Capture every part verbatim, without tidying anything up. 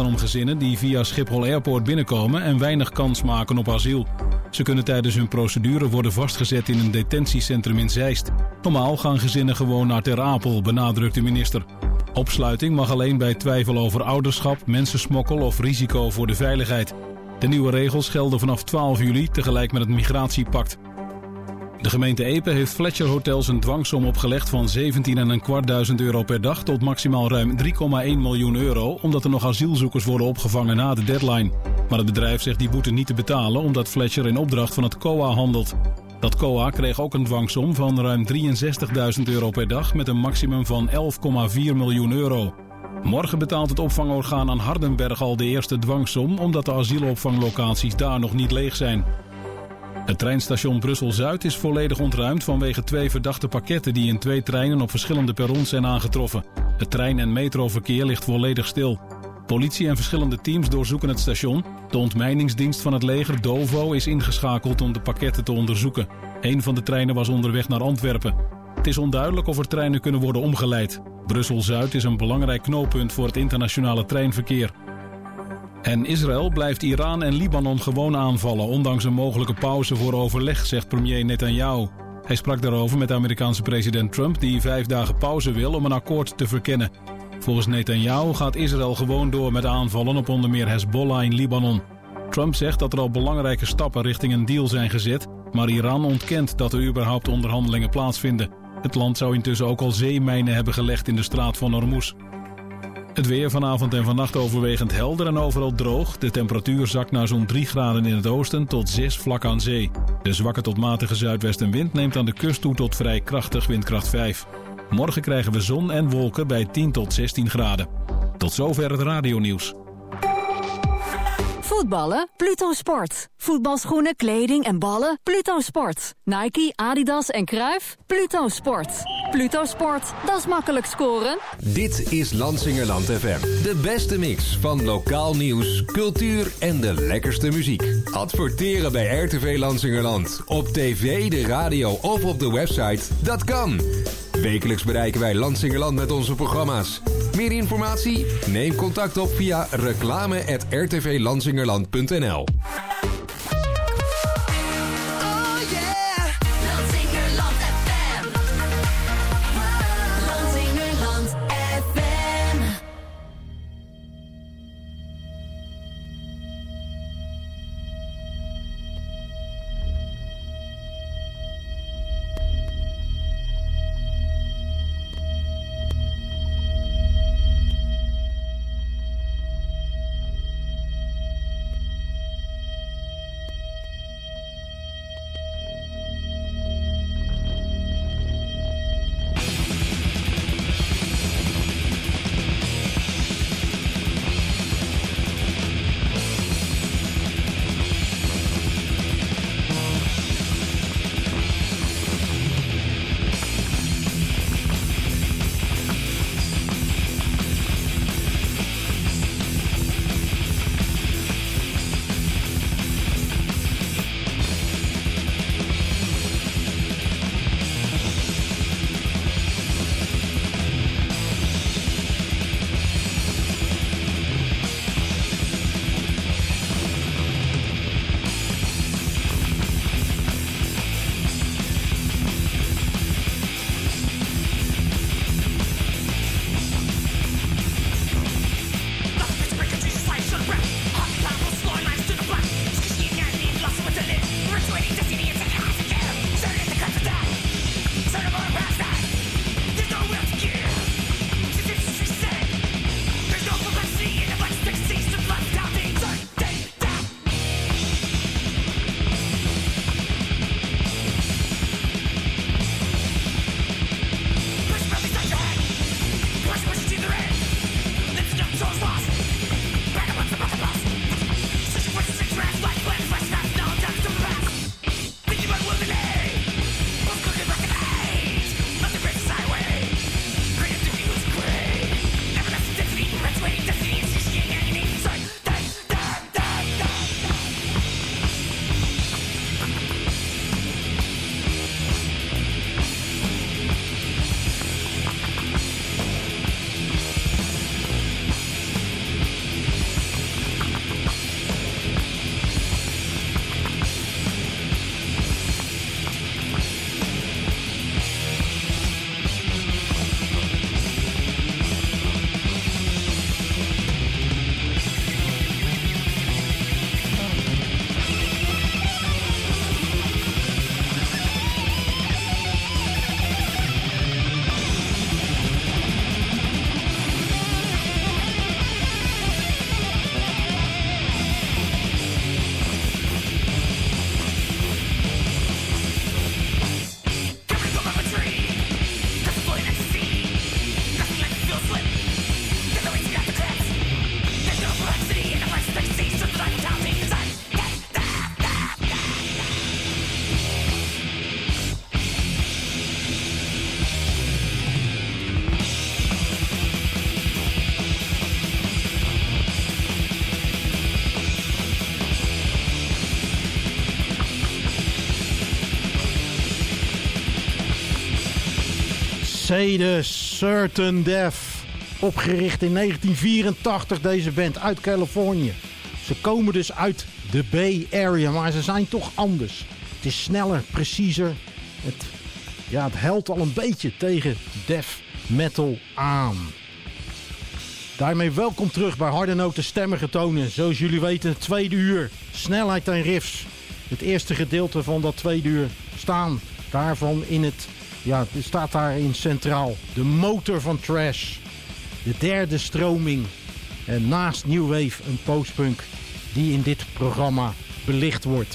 dan om gezinnen die via Schiphol Airport binnenkomen en weinig kans maken op asiel. Ze kunnen tijdens hun procedure worden vastgezet in een detentiecentrum in Zeist. Normaal gaan gezinnen gewoon naar Ter Apel, benadrukt de minister. Opsluiting mag alleen bij twijfel over ouderschap, mensensmokkel of risico voor de veiligheid. De nieuwe regels gelden vanaf twaalf juli, tegelijk met het migratiepact. De gemeente Epe heeft Fletcher Hotels een dwangsom opgelegd van zeventienduizend vijfhonderd euro per dag tot maximaal ruim drie komma één miljoen euro, omdat er nog asielzoekers worden opgevangen na de deadline. Maar het bedrijf zegt die boete niet te betalen omdat Fletcher in opdracht van het C O A handelt. Dat C O A kreeg ook een dwangsom van ruim drieënzestigduizend euro per dag met een maximum van elf komma vier miljoen euro. Morgen betaalt het opvangorgaan aan Hardenberg al de eerste dwangsom, omdat de asielopvanglocaties daar nog niet leeg zijn. Het treinstation Brussel-Zuid is volledig ontruimd vanwege twee verdachte pakketten die in twee treinen op verschillende perrons zijn aangetroffen. Het trein- en metroverkeer ligt volledig stil. Politie en verschillende teams doorzoeken het station. De ontmijningsdienst van het leger, DOVO, is ingeschakeld om de pakketten te onderzoeken. Een van de treinen was onderweg naar Antwerpen. Het is onduidelijk of er treinen kunnen worden omgeleid. Brussel-Zuid is een belangrijk knooppunt voor het internationale treinverkeer. En Israël blijft Iran en Libanon gewoon aanvallen, ondanks een mogelijke pauze voor overleg, zegt premier Netanyahu. Hij sprak daarover met de Amerikaanse president Trump, die vijf dagen pauze wil om een akkoord te verkennen. Volgens Netanyahu gaat Israël gewoon door met aanvallen op onder meer Hezbollah in Libanon. Trump zegt dat er al belangrijke stappen richting een deal zijn gezet, maar Iran ontkent dat er überhaupt onderhandelingen plaatsvinden. Het land zou intussen ook al zeemijnen hebben gelegd in de straat van Hormuz. Het weer vanavond en vannacht overwegend helder en overal droog. De temperatuur zakt naar zo'n drie graden in het oosten tot zes vlak aan zee. De zwakke tot matige zuidwestenwind neemt aan de kust toe tot vrij krachtig, windkracht vijf. Morgen krijgen we zon en wolken bij tien tot zestien graden. Tot zover het radionieuws. Voetballen? Pluto Sport. Voetbalschoenen, kleding en ballen? Pluto Sport. Nike, Adidas en Cruijff? Pluto Sport. Pluto Sport, dat is makkelijk scoren. Dit is Lansingerland F M. De beste mix van lokaal nieuws, cultuur en de lekkerste muziek. Adverteren bij R T V Lansingerland. Op tv, de radio of op de website. Dat kan. Wekelijks bereiken wij Lansingerland met onze programma's. Meer informatie? Neem contact op via reclame at r t v lansingerland punt n l. Mercedes Certain Death. Opgericht in negentien vierentachtig, deze band uit Californië. Ze komen dus uit de Bay Area, maar ze zijn toch anders. Het is sneller, preciezer. Het, ja, het helpt al een beetje tegen death metal aan. Daarmee welkom terug bij Harde Noten Stemmige Tonen. Zoals jullie weten, het tweede uur. Snelheid en riffs. Het eerste gedeelte van dat tweede uur staan daarvan in het... Ja, het staat daarin centraal. De motor van thrash. De derde stroming. En naast New Wave een postpunk die in dit programma belicht wordt.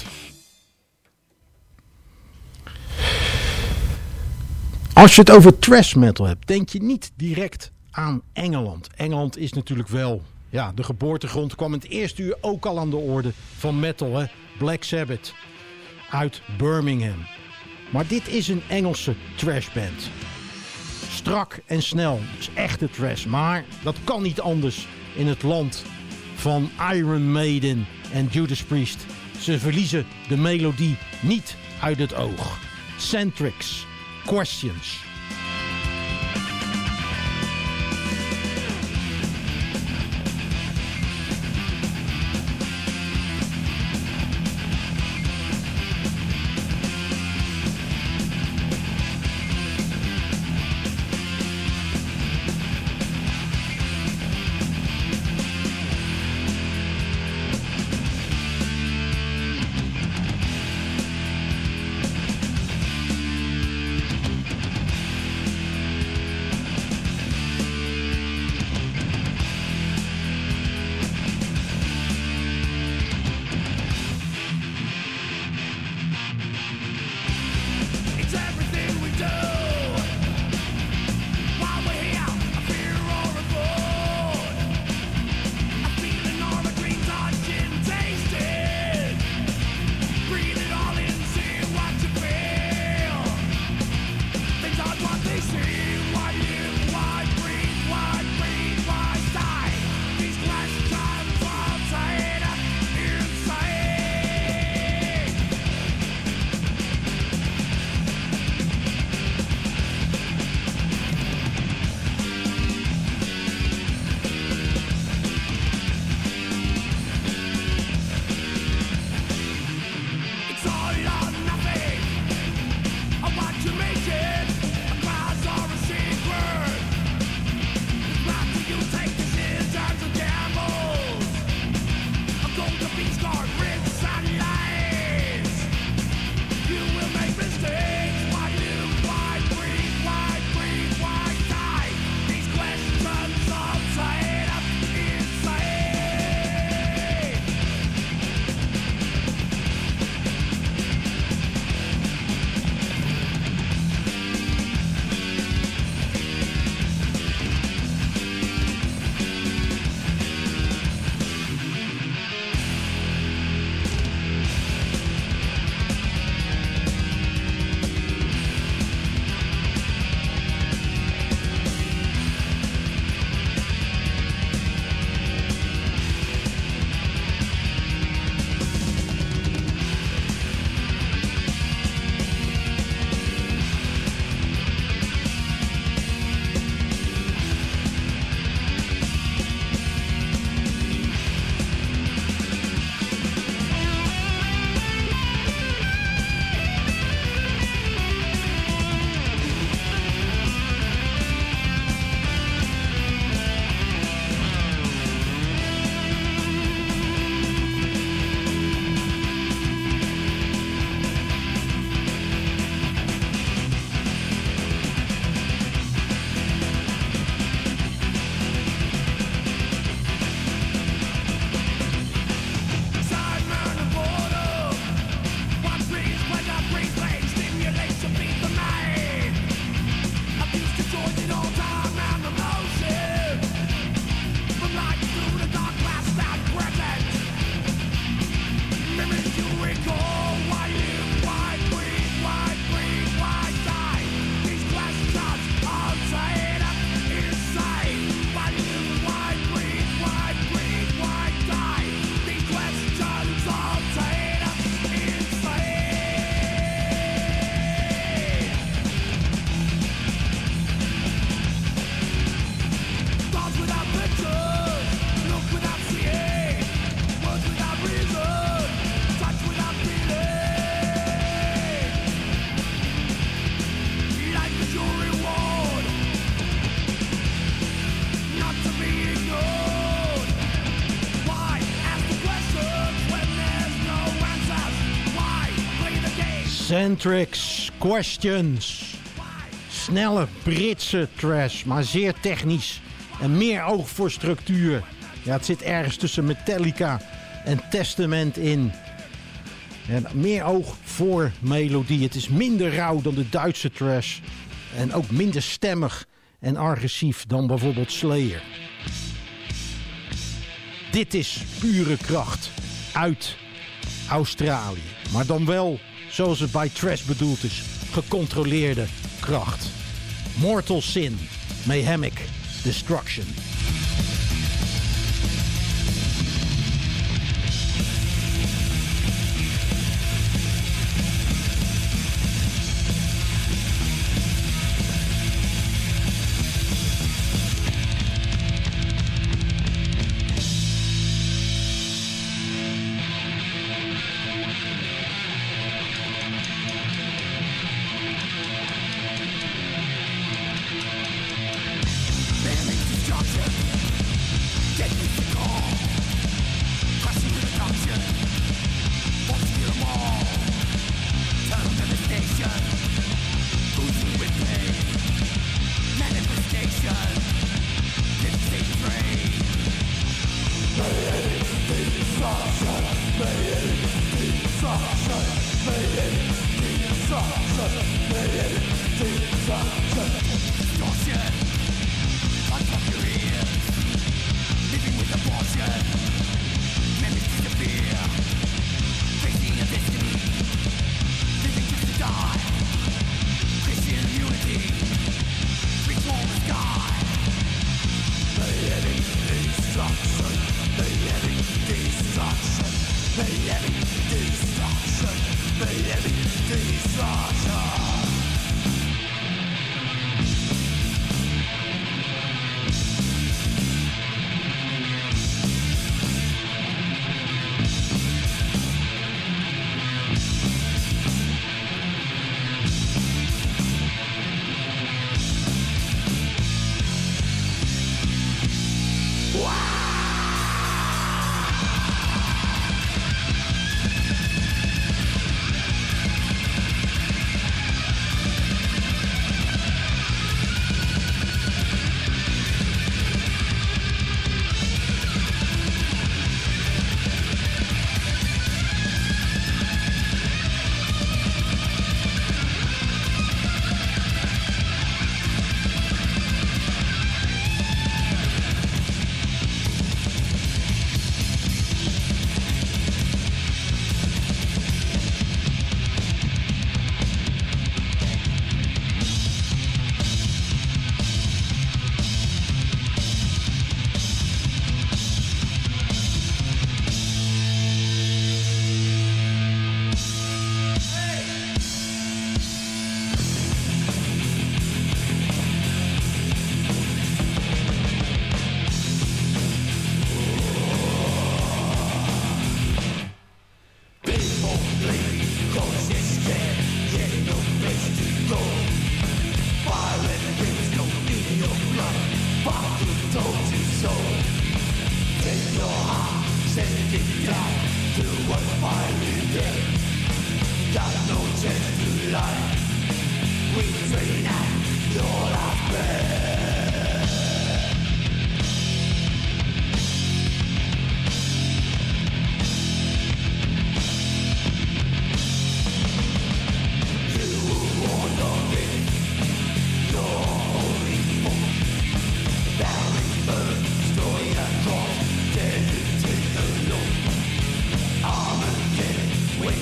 Als je het over thrash metal hebt, denk je niet direct aan Engeland. Engeland is natuurlijk wel, ja, de geboortegrond. Kwam in het eerste uur ook al aan de orde van metal, hè? Black Sabbath uit Birmingham. Maar dit is een Engelse trashband. Strak en snel, dus echte trash. Maar dat kan niet anders in het land van Iron Maiden en Judas Priest. Ze verliezen de melodie niet uit het oog. Centrix, Questions. Centrix, Questions. Snelle Britse trash, maar zeer technisch. En meer oog voor structuur. Ja, het zit ergens tussen Metallica en Testament in. En meer oog voor melodie. Het is minder rauw dan de Duitse trash. En ook minder stemmig en agressief dan bijvoorbeeld Slayer. Dit is pure kracht uit Australië. Maar dan wel, zoals het bij trash bedoeld is, gecontroleerde kracht. Mortal Sin, Mayhemic Destruction.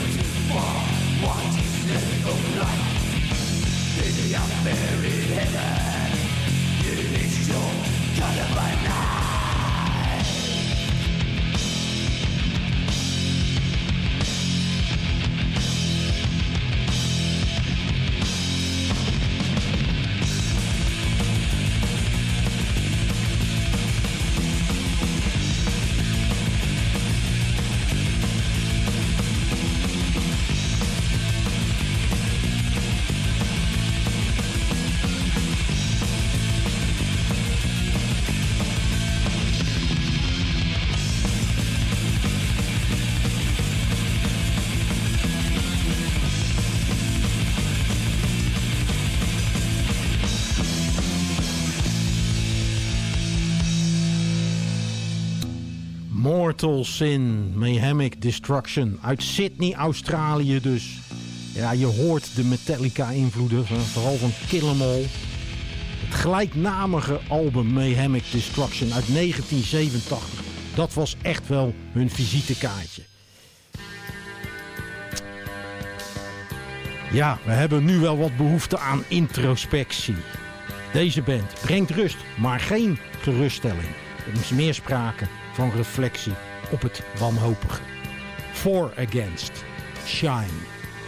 Buried heaven. Immortals in Mayhemic Destruction. Uit Sydney, Australië dus. Ja, je hoort de Metallica-invloeden, vooral van Kill 'Em All. Het gelijknamige album Mayhemic Destruction uit negentien zevenentachtig. Dat was echt wel hun visitekaartje. Ja, we hebben nu wel wat behoefte aan introspectie. Deze band brengt rust, maar geen geruststelling. Er is meer sprake van reflectie op het wanhopige. Four Against, Shine.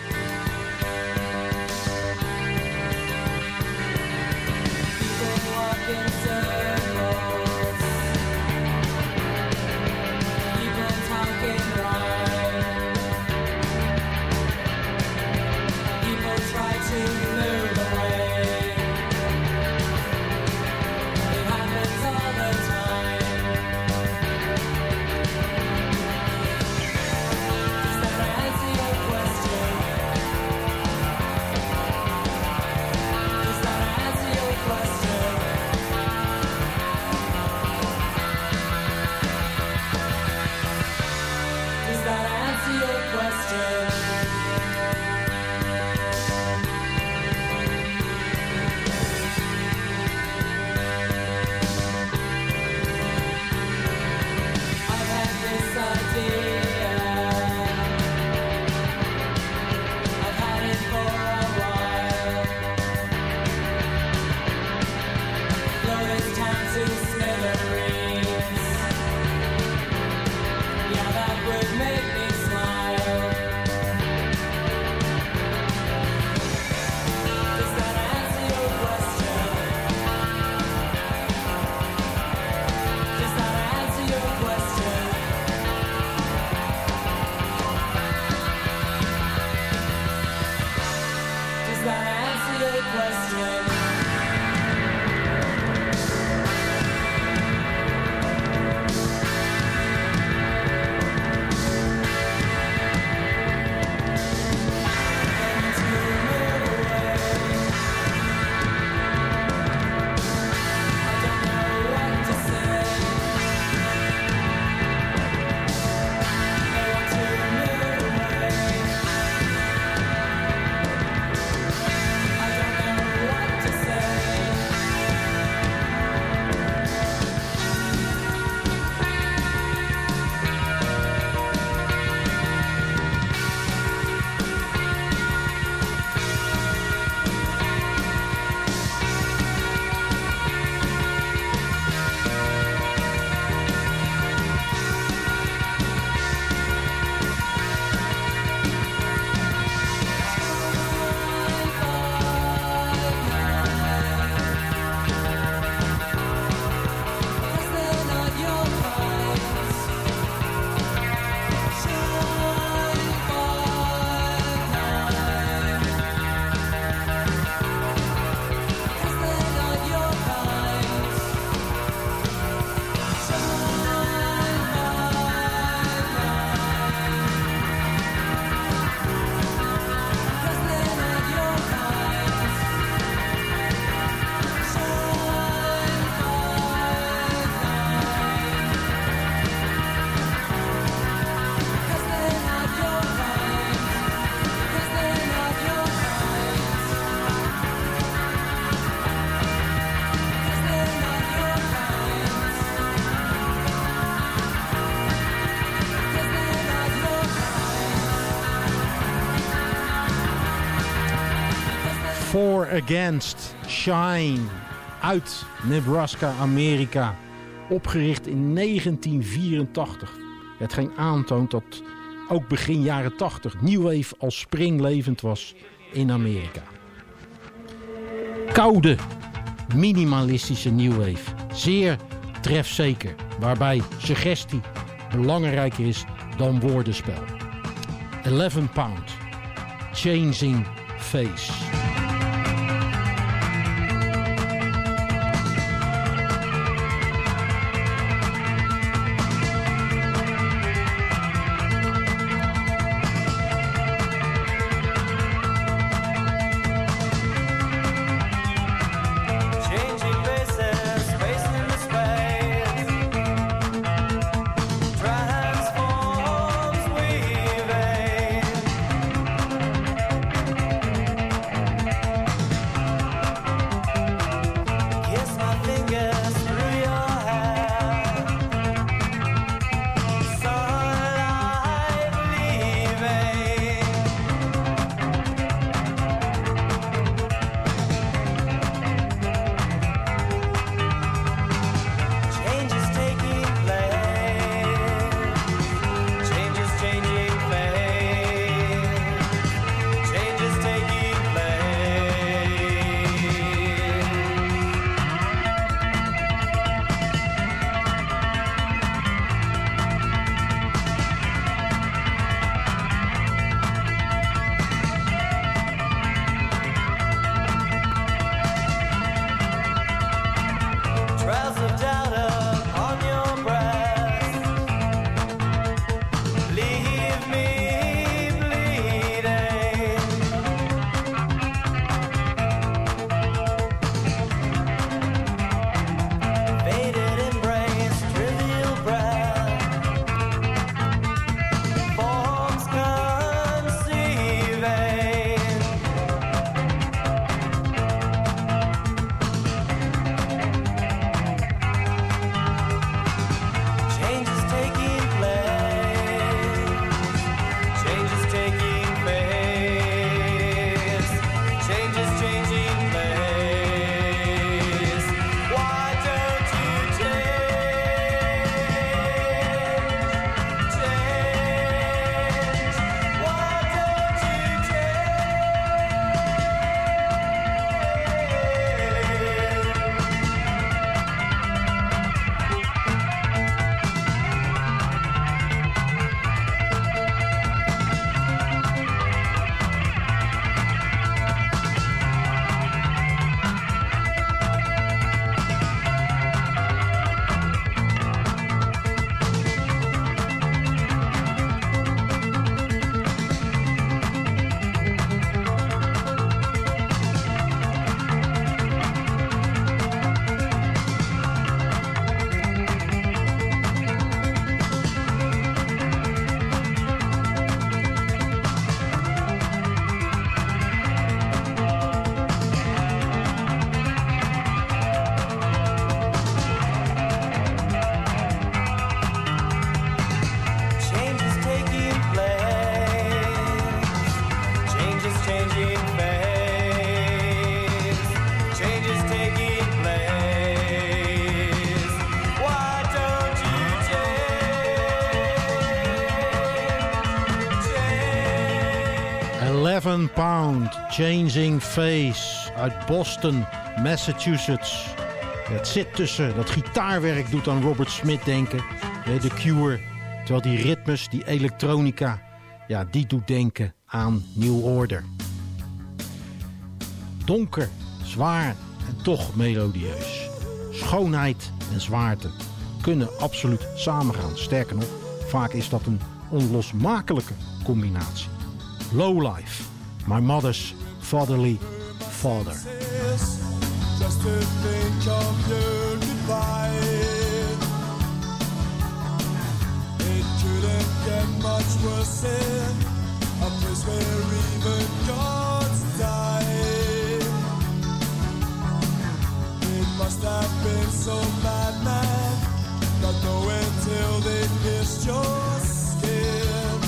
Four Against, Shine, uit Nebraska, Amerika. Opgericht in negentien vierentachtig. Hetgeen aantoont dat ook begin jaren tachtig New Wave als springlevend was in Amerika. Koude, minimalistische New Wave. Zeer trefzeker, waarbij suggestie belangrijker is dan woordenspel. eleven pound, Changing Face. Try Seven Pound, Changing Face uit Boston, Massachusetts. Het zit tussen, dat gitaarwerk doet aan Robert Smith denken, The Cure. Terwijl die ritmes, die elektronica, ja, die doet denken aan New Order. Donker, zwaar en toch melodieus. Schoonheid en zwaarte kunnen absoluut samengaan. Sterker nog, vaak is dat een onlosmakelijke combinatie. Lowlife, My Mother's Fatherly Father. Just to think of your goodbye. It couldn't get much worse in a place where even gods die. It must have been so bad, man, not knowing till they pierced your skin.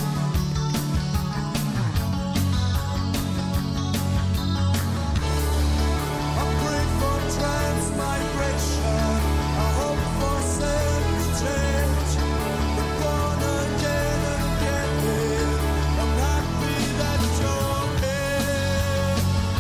I pray for transmigration, I hope for sense change. We're born again and again, I'm happy that you're here.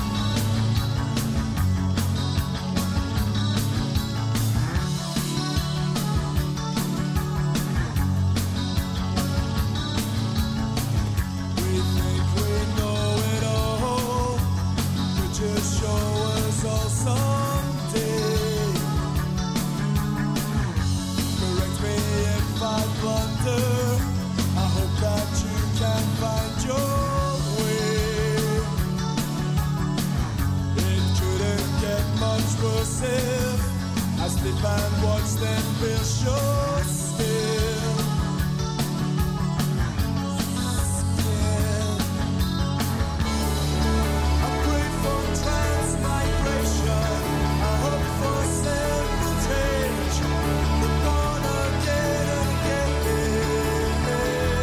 We think we know it all, but just show us all someday. Correct me if I blunder, I hope that you can find your way. It couldn't get much worse if I sleep and watch them pierce your skin. Skin. I pray for transmigration, I hope for simple change. We're born again and again.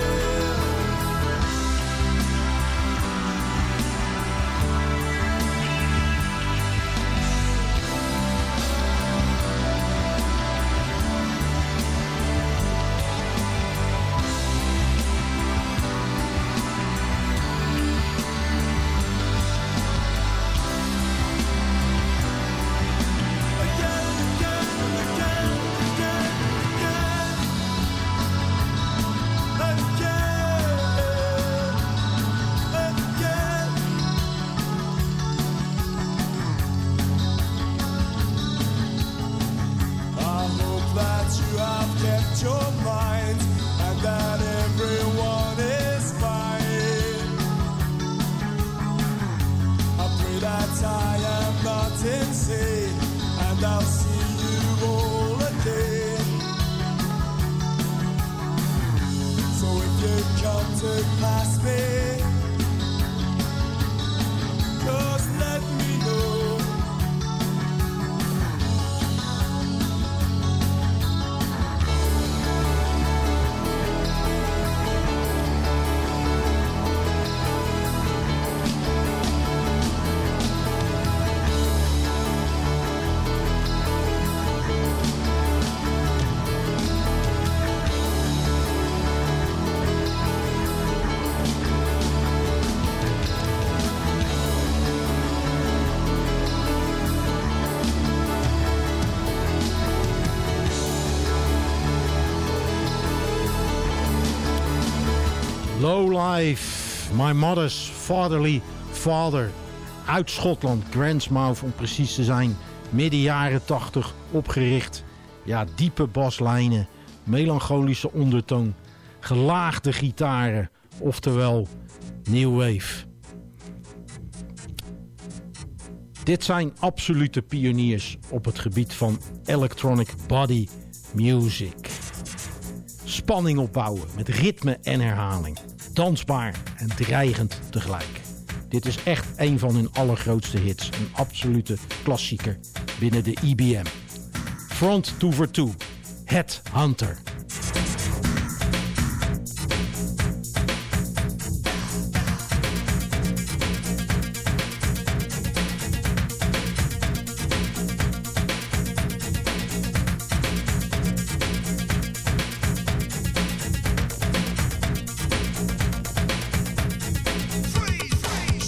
I hope that you have kept your mind and that everyone is fine. I pray that I am not insane and I'll see you all again. So if you come to pass me, just let me know. Lowlife, My Mother's Fatherly Father. Uit Schotland, Grandsmouth om precies te zijn. Midden jaren tachtig opgericht. Ja, diepe baslijnen, melancholische ondertoon, gelaagde gitaren. Oftewel, New Wave. Dit zijn absolute pioniers op het gebied van electronic body music. Spanning opbouwen met ritme en herhaling. Dansbaar en dreigend tegelijk. Dit is echt een van hun allergrootste hits. Een absolute klassieker binnen de E B M. Front two for two, Headhunter. Freeze, freeze.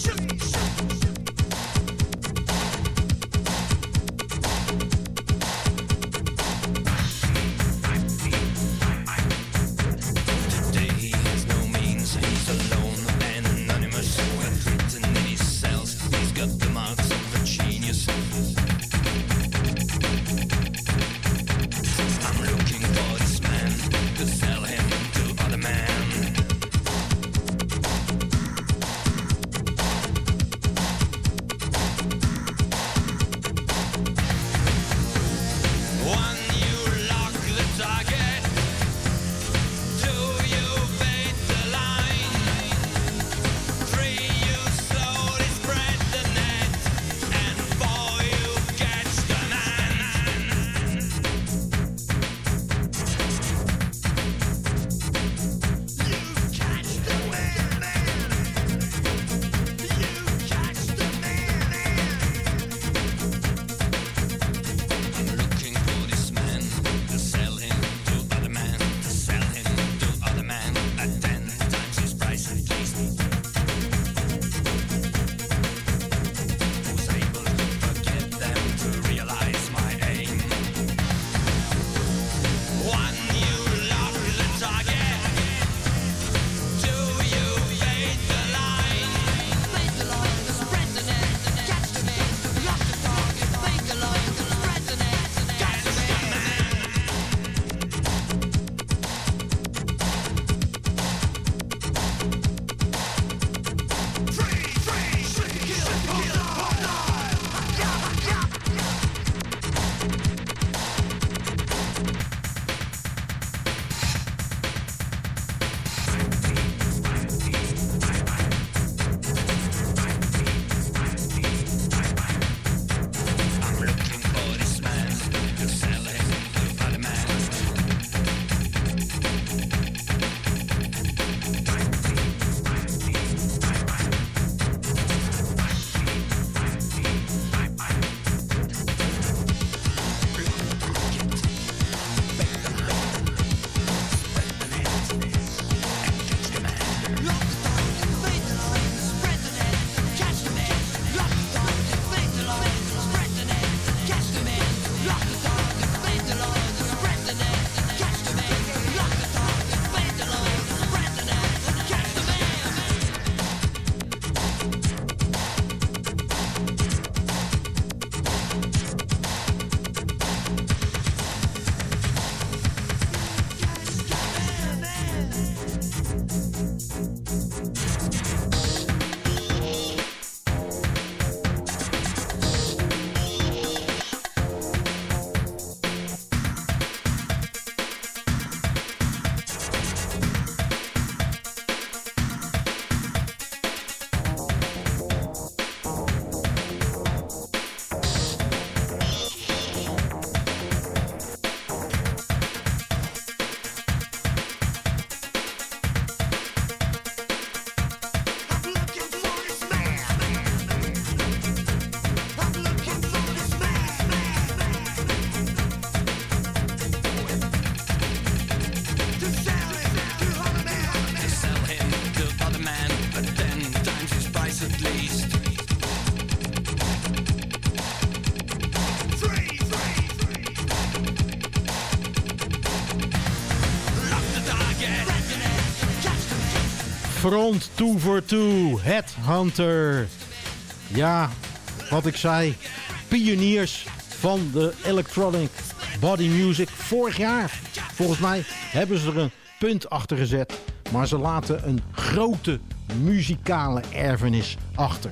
Front two for two, Headhunter. Ja, wat ik zei, pioniers van de electronic body music. Vorig jaar, volgens mij, hebben ze er een punt achter gezet. Maar ze laten een grote muzikale erfenis achter.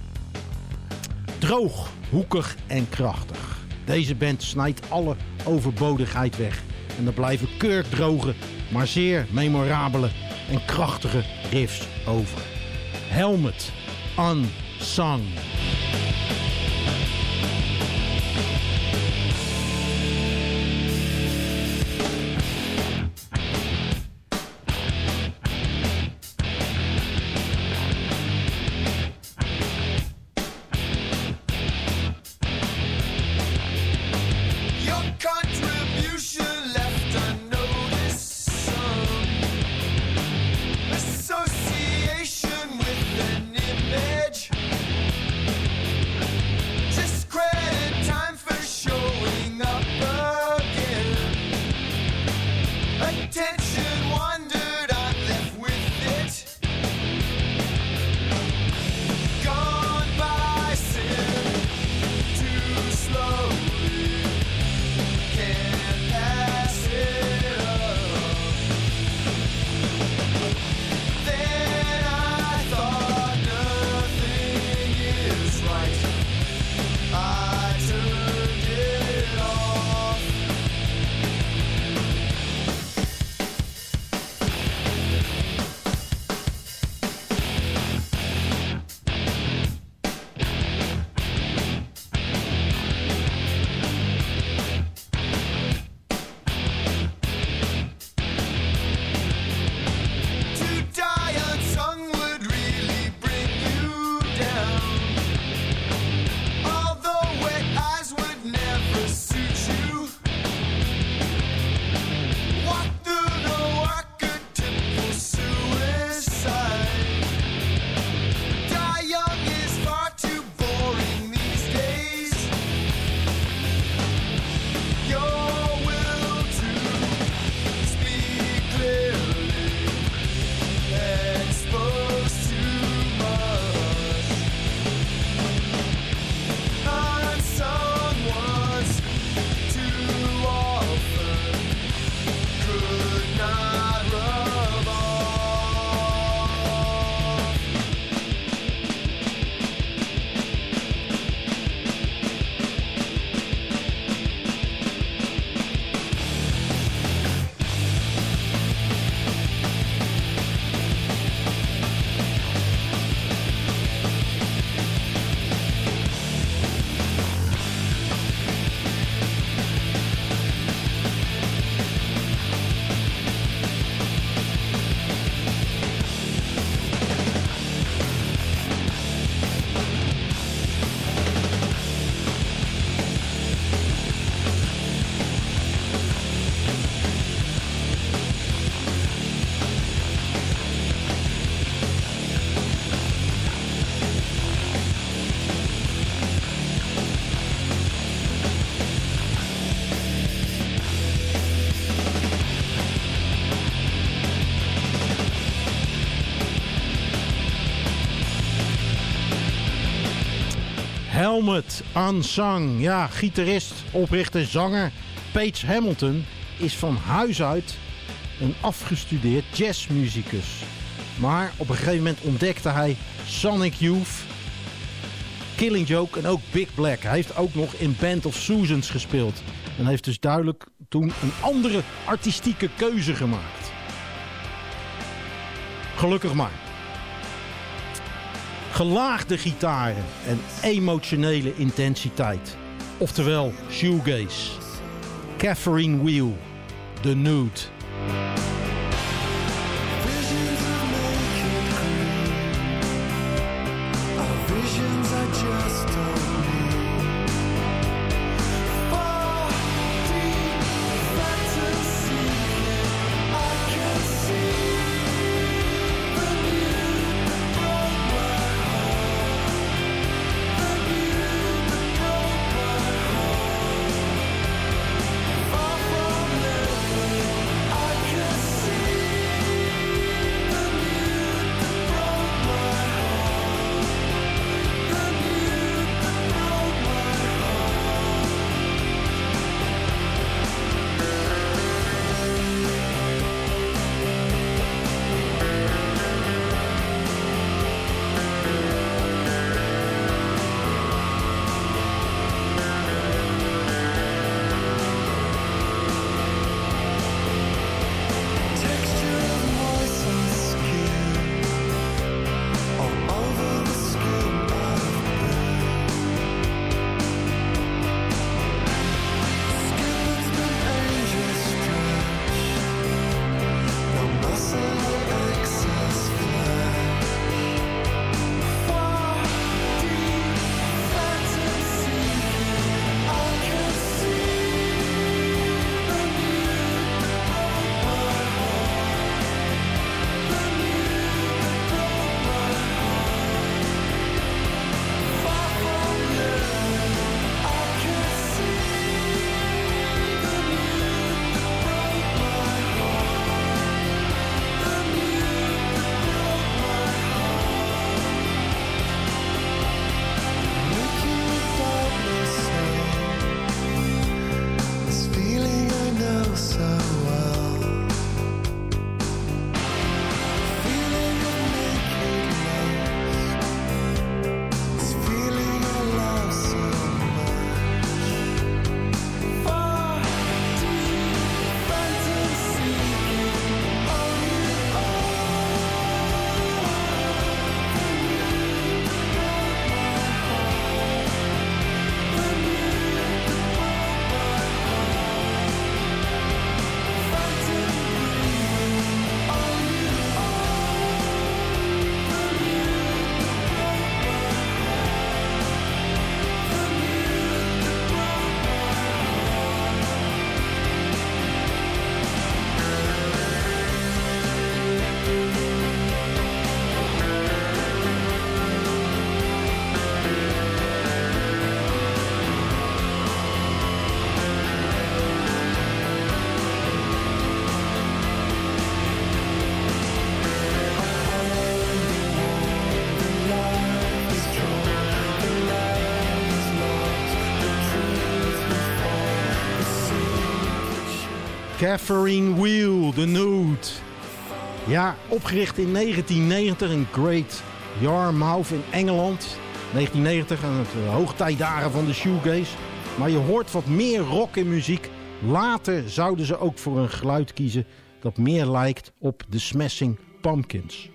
Droog, hoekig en krachtig. Deze band snijdt alle overbodigheid weg. En er blijven keurdroge, maar zeer memorabele en krachtige riffs over. Helmet, Unsung. Helmet, Unsung. Ja, gitarist, oprichter, zanger Page Hamilton is van huis uit een afgestudeerd jazzmuzikus. Maar op een gegeven moment ontdekte hij Sonic Youth, Killing Joke en ook Big Black. Hij heeft ook nog in Band of Susans gespeeld. En heeft dus duidelijk toen een andere artistieke keuze gemaakt. Gelukkig maar. Gelaagde gitaren en emotionele intensiteit. Oftewel shoegaze. Catherine Wheel, The Nude. I Catherine Wheel, The Nude. Ja, opgericht in negentien negentig in Great Yarmouth in Engeland. negentien negentig, aan het hoogtijdagen van de shoegaze. Maar je hoort wat meer rock in muziek. Later zouden ze ook voor een geluid kiezen dat meer lijkt op de Smashing Pumpkins.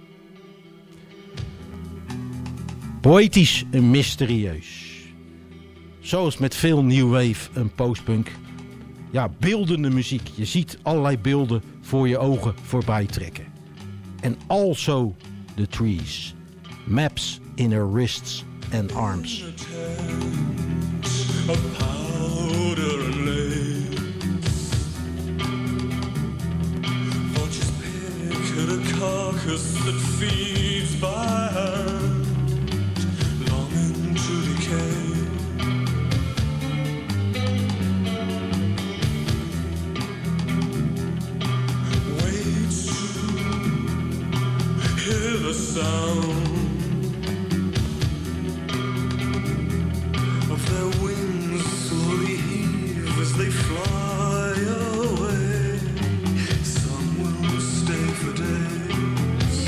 Poëtisch en mysterieus. Zoals met veel new wave en postpunk. Ja, beeldende muziek. Je ziet allerlei beelden voor je ogen voorbij trekken. En also the trees. Maps in her wrists and arms. Of powder and lace, vultures pick at a carcass that feeds by hand, longing to decay. Wait to hear the sound of their wings slowly heave as they fly away. Some will stay for days.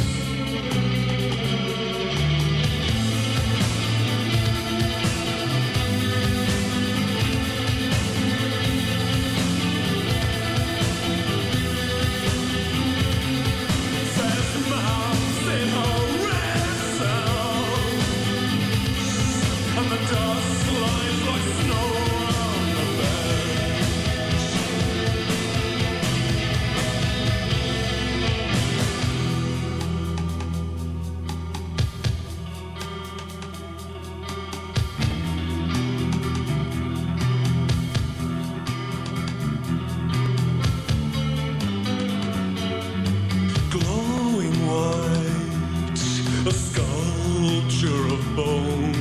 There's mouths in her red sound, and the dust lies like snow around the bed. Glowing white, a sculpture of bone.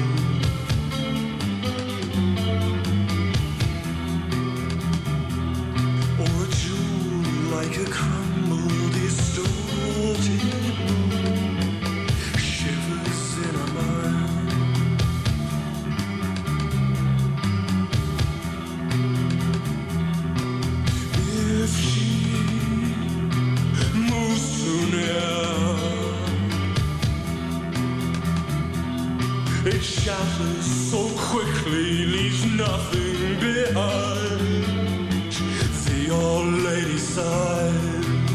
Or a jewel like a crumbled, distorted moon shivers in a mind. If she moves too near, it shatters so quickly, leaves nothing behind. The old lady sighs.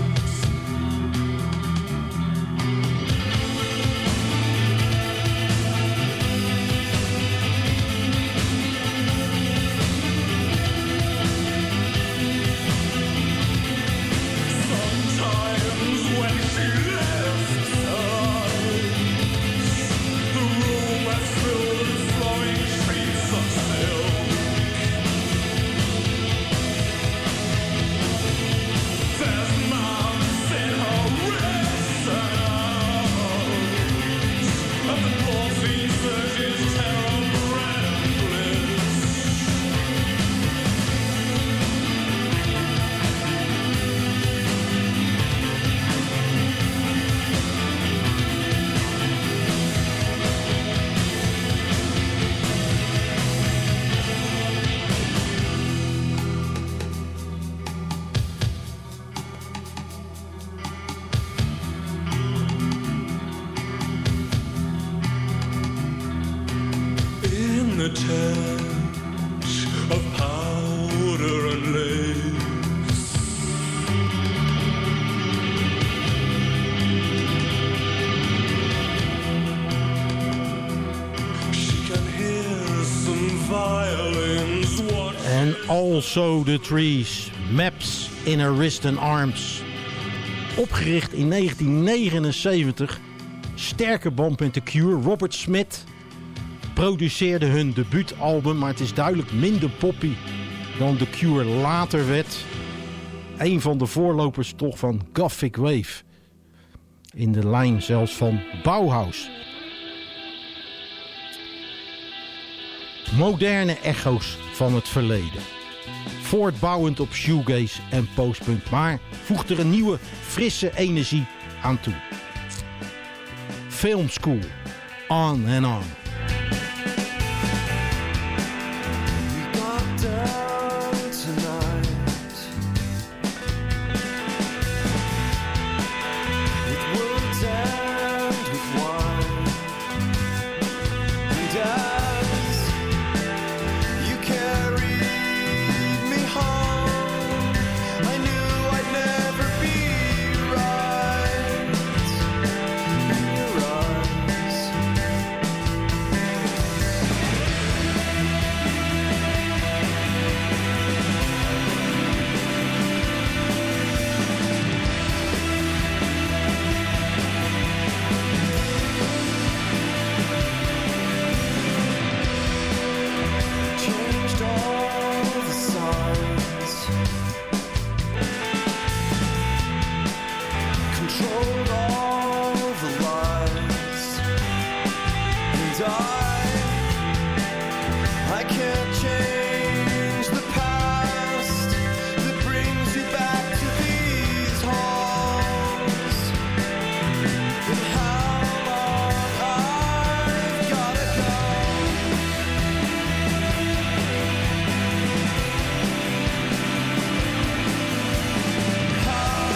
Sometimes when she left us, the room was filled with flowing streets of silk. There's mountains in her wrists and arms, and the morphine surges terror and bliss. In the tent of powder and lace, she can hear some violins watch. And also the trees. Maps in her wrists and arms. Opgericht in negentien negenenzeventig. Sterke band met The Cure. Robert Smith produceerde hun debuutalbum, maar het is duidelijk minder poppy dan The Cure later werd. Een van de voorlopers toch van Gothic Wave. In de lijn zelfs van Bauhaus. Moderne echo's van het verleden. Voortbouwend op shoegaze en postpunk, maar voegt er een nieuwe, frisse energie aan toe. Film School, On and On. We got down tonight die. I can't change the past that brings you back to these halls. And how long I've gotta go. How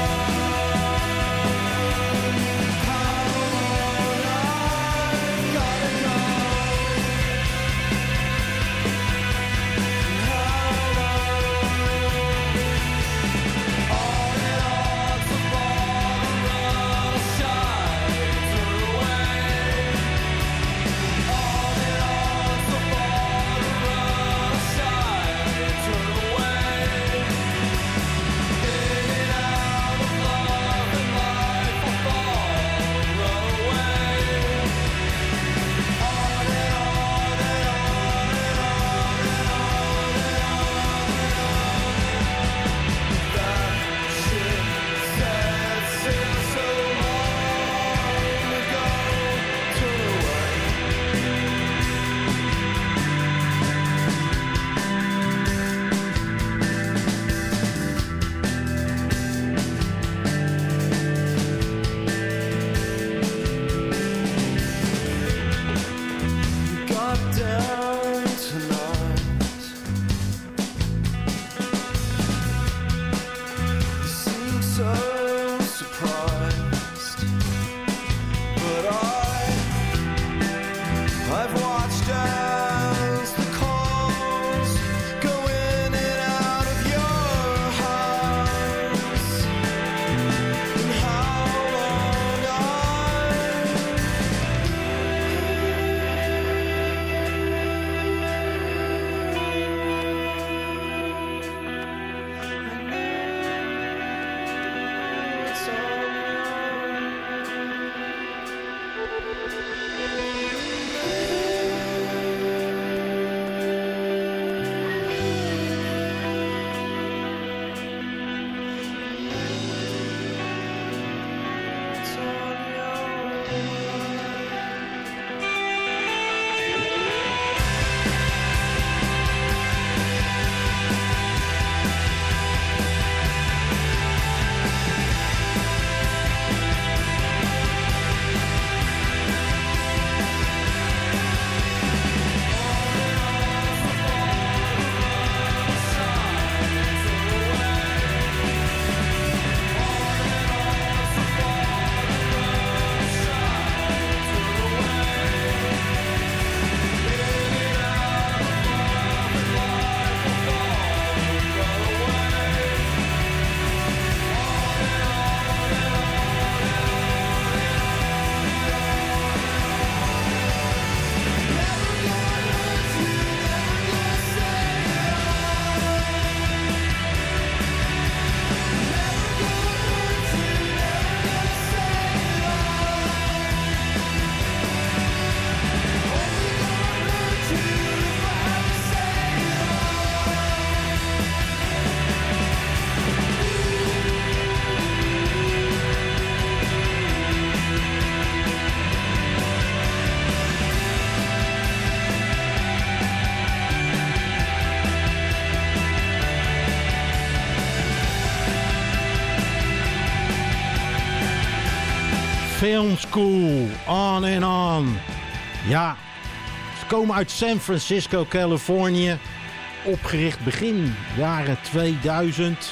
Film School, On and On. Ja, ze komen uit San Francisco, Californië. Opgericht begin jaren tweeduizend.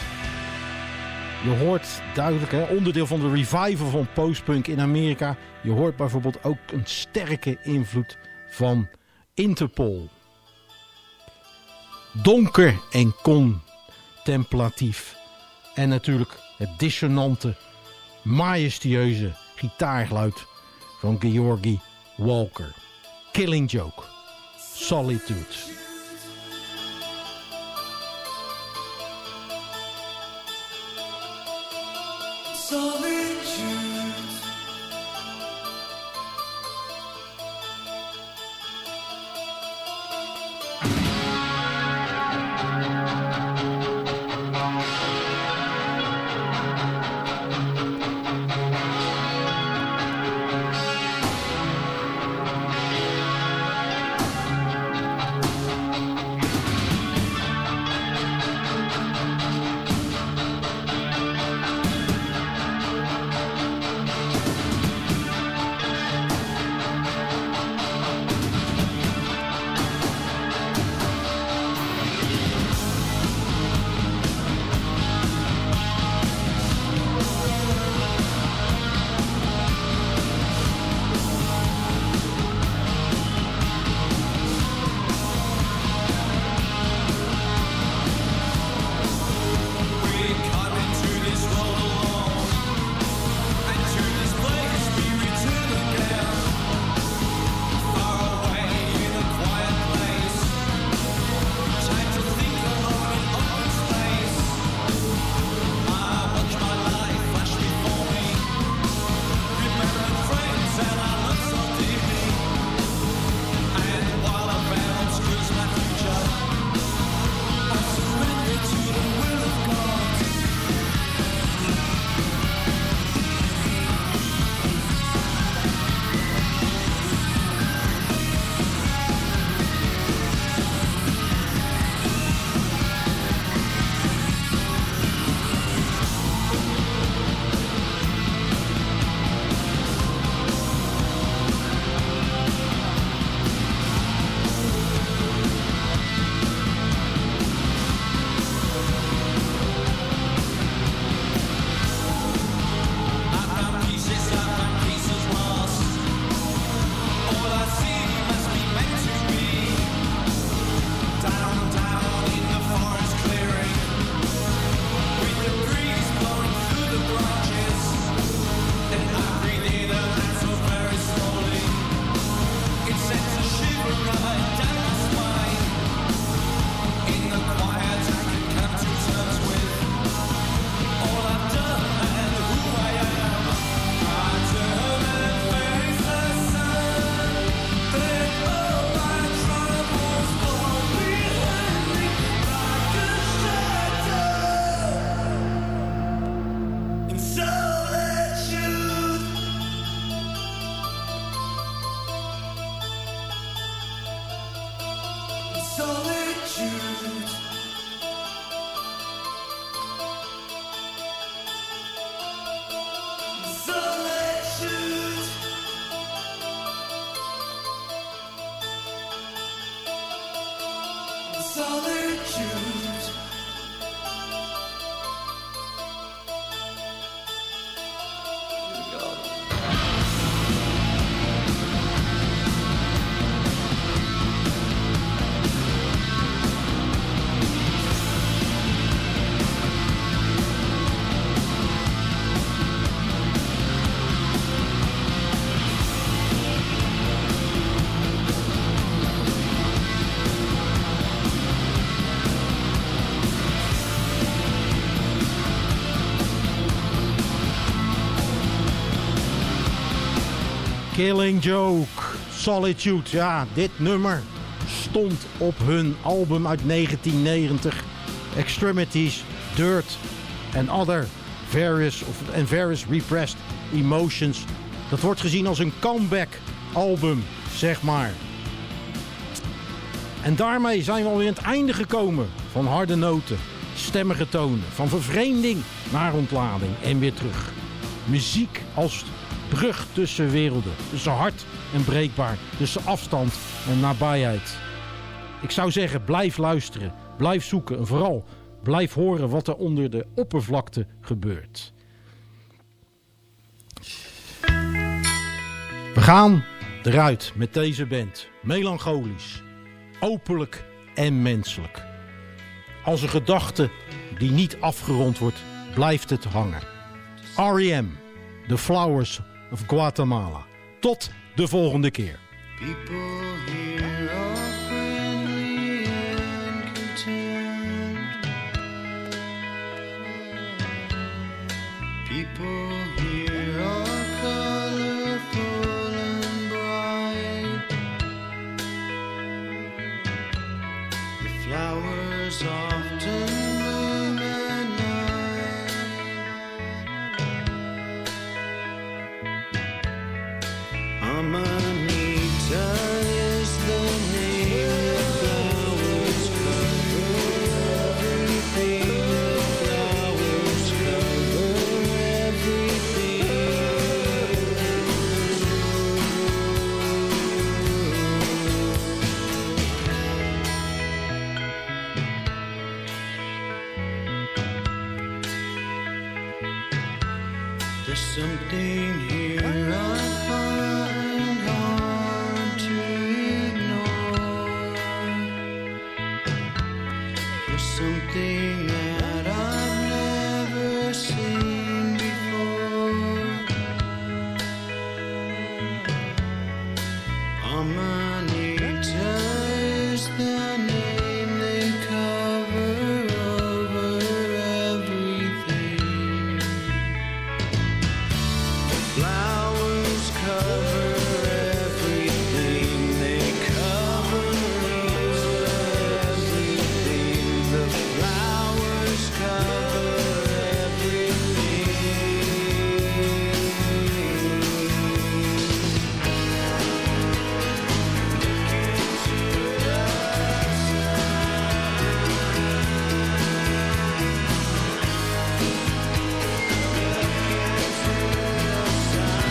Je hoort duidelijk, hè, onderdeel van de revival van postpunk in Amerika. Je hoort bijvoorbeeld ook een sterke invloed van Interpol. Donker en contemplatief. En natuurlijk het dissonante, majestueuze gitaargeluid van Georgi Walker. Killing Joke. Solitude. Solitude. Killing Joke, Solitude. Ja, dit nummer stond op hun album uit negentien negentig. Extremities, Dirt and Other Various, of, and Various Repressed Emotions. Dat wordt gezien als een comeback album, zeg maar. En daarmee zijn we alweer aan het einde gekomen van harde noten, stemmige tonen, van vervreemding naar ontlading en weer terug. Muziek als brug tussen werelden, tussen hard en breekbaar, tussen afstand en nabijheid. Ik zou zeggen, blijf luisteren, blijf zoeken en vooral blijf horen wat er onder de oppervlakte gebeurt. We gaan eruit met deze band, melancholisch, openlijk en menselijk. Als een gedachte die niet afgerond wordt, blijft het hangen. R E M, The Flowers of Guatemala. Tot de volgende keer. People here are friendly and content. People here are colorful and bright. The flowers often bloom at night. Amanita is the name. The flowers cover everything. The flowers cover everything. There's something here I find hard to ignore. There's something that I've never seen before. Amanita is the name they cover over everything. Flowers cover everything. They cover everything. The flowers cover everything. Look into the sun.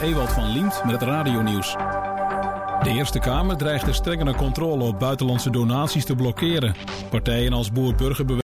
Ewald van Liemt met het radionieuws. De Eerste Kamer dreigt de strengere controle op buitenlandse donaties te blokkeren. Partijen als Boer-Burgerbeweging